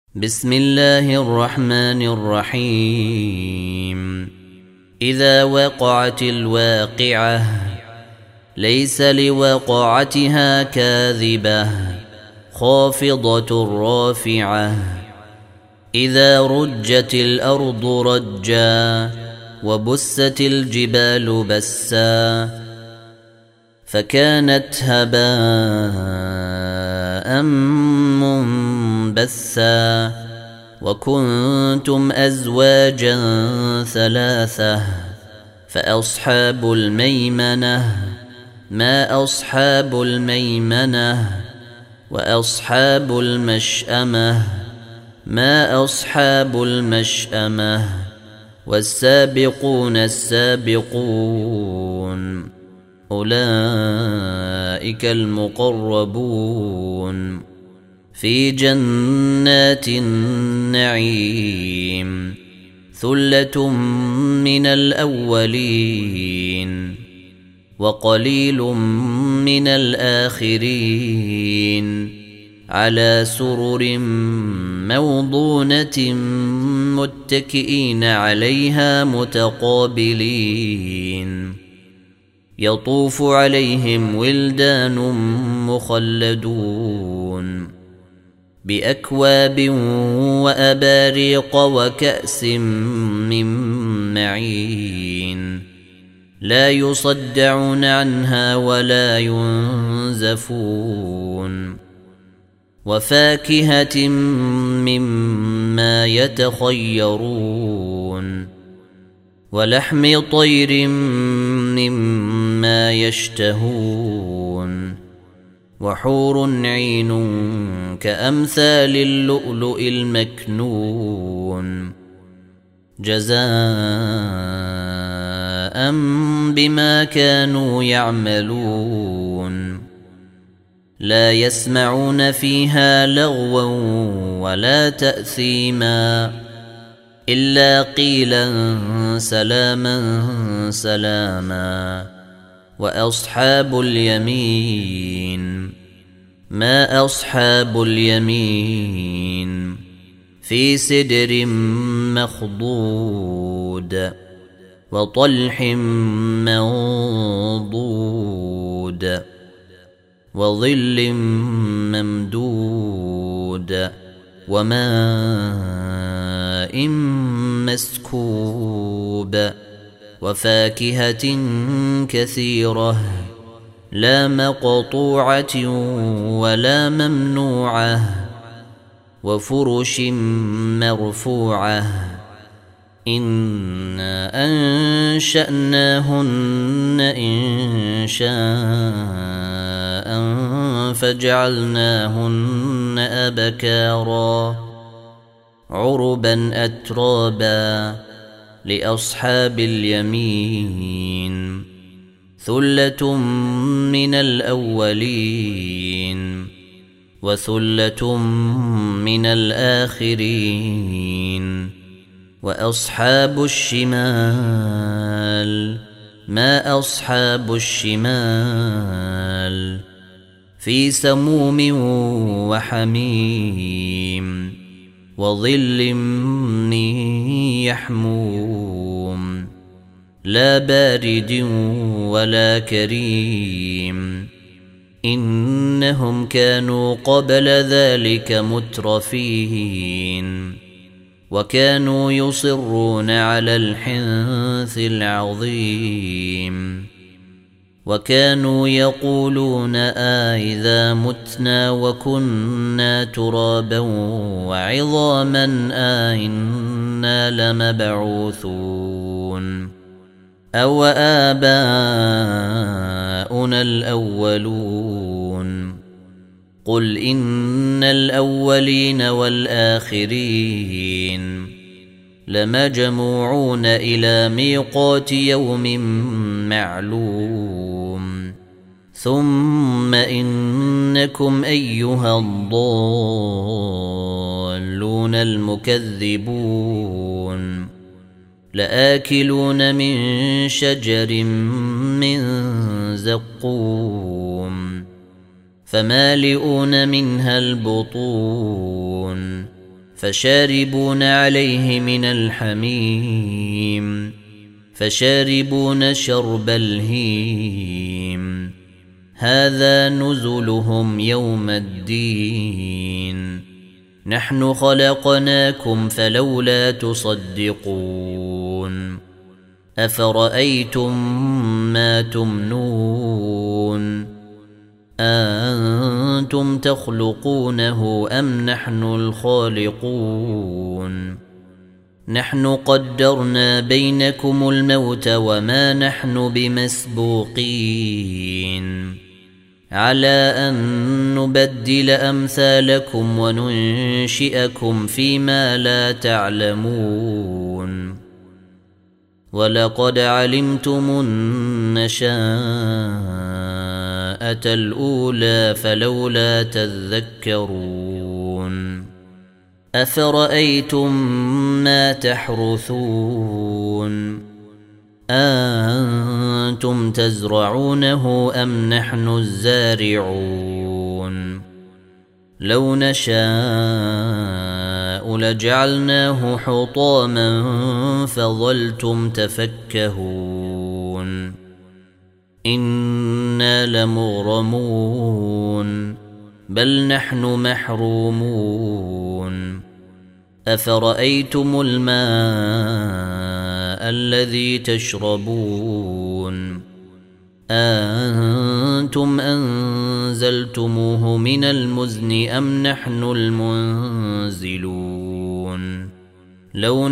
بسم الله الرحمن الرحيم إذا وقعت الواقعة ليس لوقعتها كاذبة خافضة رافعة إذا رجت الأرض رجا وبست الجبال بسا فكانت هباء منبثا وكنتم أزواجا ثلاثة فأصحاب الميمنة ما أصحاب الميمنة وأصحاب المشأمة ما أصحاب المشأمة والسابقون السابقون أولئك المقربون في جنات النعيم ثلة من الأولين وقليل من الآخرين على سرر موضونة متكئين عليها متقابلين يطوف عليهم ولدان مخلدون بأكواب وأباريق وكأس من معين لا يصدعون عنها ولا ينزفون وفاكهة مما يتخيرون ولحم طير مما يشتهون وحور عين كأمثال اللؤلؤ المكنون جزاء بما كانوا يعملون لا يسمعون فيها لغوا ولا تأثيما إلا قيلا سلاما سلاما وأصحاب اليمين ما أصحاب اليمين في سدر مخضود وطلح منضود وظل ممدود وماء مسكوب وفاكهة كثيرة لا مقطوعة ولا ممنوعة وفرش مرفوعة إنا أنشأناهن إنشاء فجعلناهن أبكارا عربا أترابا لأصحاب اليمين ثلة من الأولين وثلة من الآخرين وأصحاب الشمال ما أصحاب الشمال في سموم وحميم وظل من يحموم لا بارد ولا كريم إنهم كانوا قبل ذلك مترفين وكانوا يصرون على الحنث العظيم وكانوا يقولون إذا متنا وكنا ترابا وعظاما إنا لمبعوثون أو آباؤنا الأولون قل إن الأولين والآخرين لمجموعون إلى ميقات يوم معلوم ثم إنكم أيها الضالون المكذبون لآكلون من شجر من زقوم فمالئون منها البطون فشاربون عليه من الحميم فشاربون شرب الهيم هذا نزلهم يوم الدين نحن خلقناكم فلولا تصدقون أفرأيتم ما تمنون أأنتم تخلقونه أم نحن الخالقون نحن قدرنا بينكم الموت وما نحن بمسبوقين على أن نبدل أمثالكم وننشئكم فيما لا تعلمون ولقد علمتم النشاءة الأولى فلولا تذكرون أفرأيتم ما تحرثون أأنتم تزرعونه أم نحن الزارعون لو نشاء لجعلناه حطاما فظلتم تفكهون إنا لمغرمون بل نحن محرومون أفرأيتم الماء الذي تشربون أأنتم أنزلتموه من المزن أم نحن المنزلون لو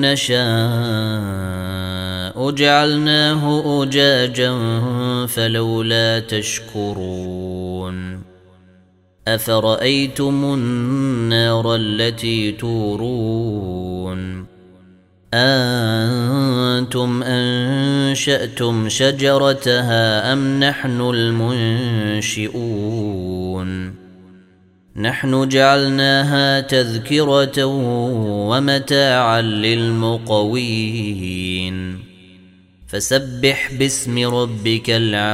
نشاء جعلناه أجاجا فلولا تشكرون أفرأيتم النار التي تورون أأنتم أنشأتم شجرتها أم نحن المنشئون نحن جعلناها تذكرة ومتاعا للمقوين فسبح باسم ربك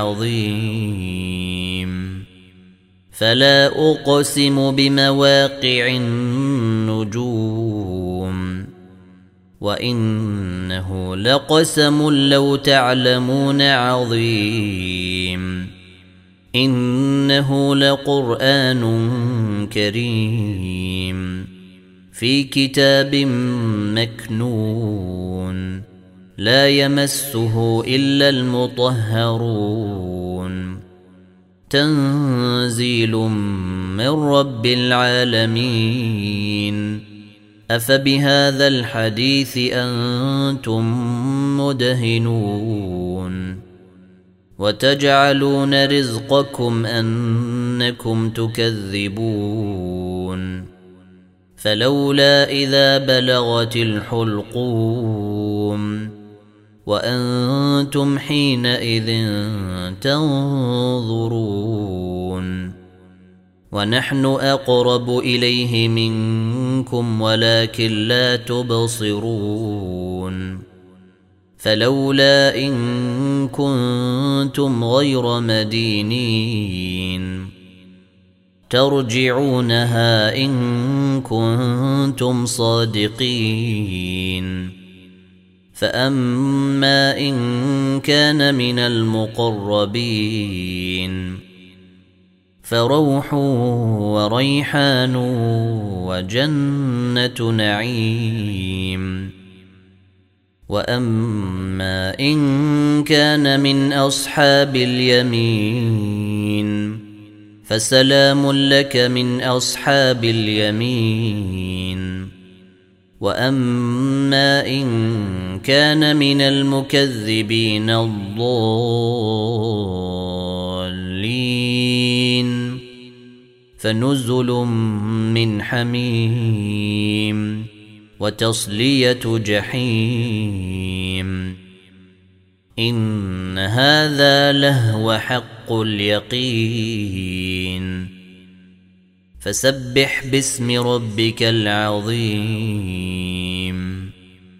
العظيم فلا أقسم بمواقع النجوم وإنه لقسم لو تعلمون عظيم إنه لقرآن كريم في كتاب مكنون لا يمسه إلا المطهرون تنزيل من رب العالمين أفبهذا الحديث أنتم مدهنون وتجعلون رزقكم أنكم تكذبون فلولا إذا بلغت الحلقوم وأنتم حينئذ تنظرون ونحن أقرب إليه منكم ولكن لا تبصرون فلولا إن كنتم غير مدينين ترجعونها إن كنتم صادقين فأما إن كان من المقربين فروح وريحان وجنة نعيم وأما إن كان من أصحاب اليمين فسلام لك من أصحاب اليمين وأما إن كان من المكذبين الضالين فنزل من حميم وتصلية جحيم إن هذا لهو حق اليقين فسبح باسم ربك العظيم